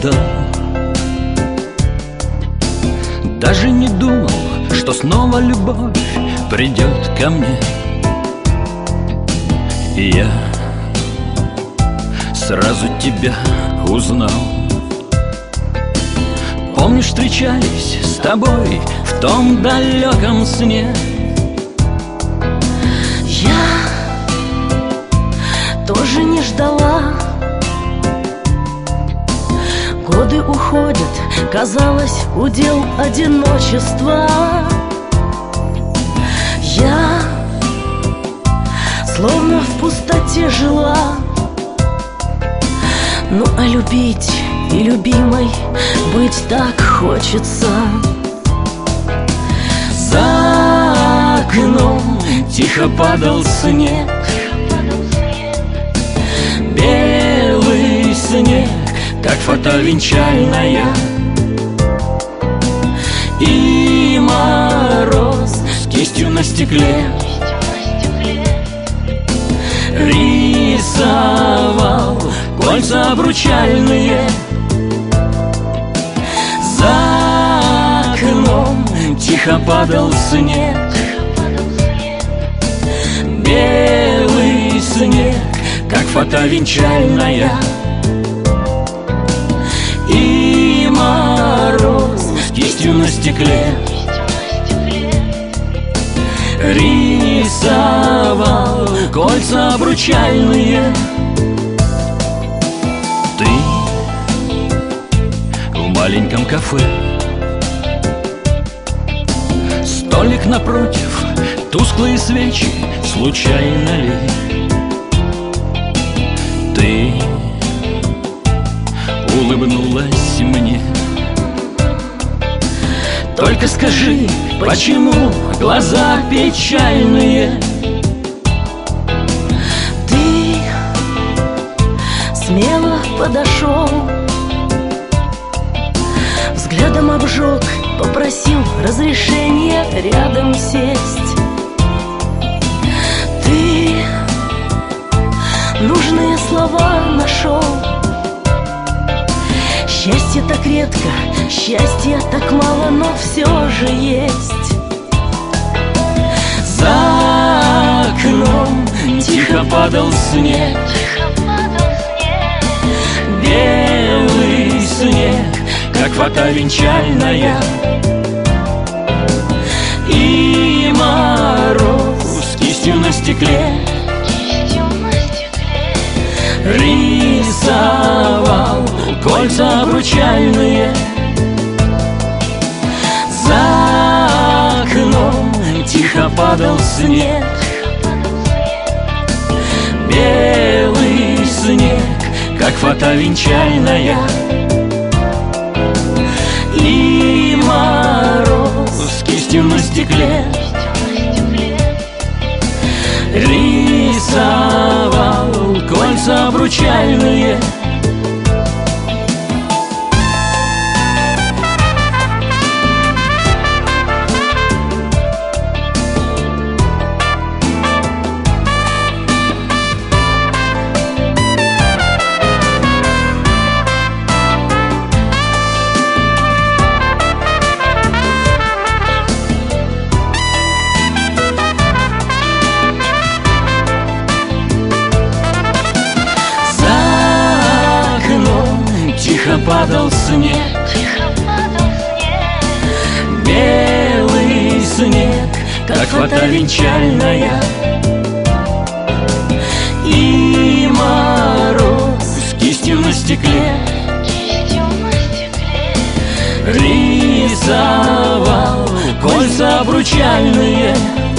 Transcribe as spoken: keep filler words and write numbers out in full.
ждал, даже не думал, что снова любовь придет ко мне. И я сразу тебя узнал. Помнишь, встречались с тобой в том далеком сне? Я тоже не ждала. Годы уходят, казалось, удел одиночества. Я словно в пустоте жила. Ну а любить и любимой быть так хочется. За окном тихо падал снег, белый снег, как фата венчальная. И мороз с кистью на стекле рисовал кольца обручальные. За окном тихо падал снег, белый снег, как фата венчальная. И мороз с кистью на стекле рисовал кольца обручальные. Ты в маленьком кафе, столик напротив, тусклые свечи, случайно ли? Ты улыбнулась мне. Только скажи, почему глаза печальные? Ты смело подошел, взглядом обжег, попросил разрешения рядом сесть. Ты нужные слова нашел. Счастье так редко, счастья так мало, но все же есть. За окном тихо падал снег, белый снег, как фата венчальная. И мороз с кистью на стекле рисовал кольца обручальные. За окном тихо падал снег, белый снег, как фата венчальная. И мороз с кистью на стекле рисовал кольца обручальные. Тихо падал снег, белый снег, как фата венчальная. И мороз с кистью на стекле рисовал кольца обручальные.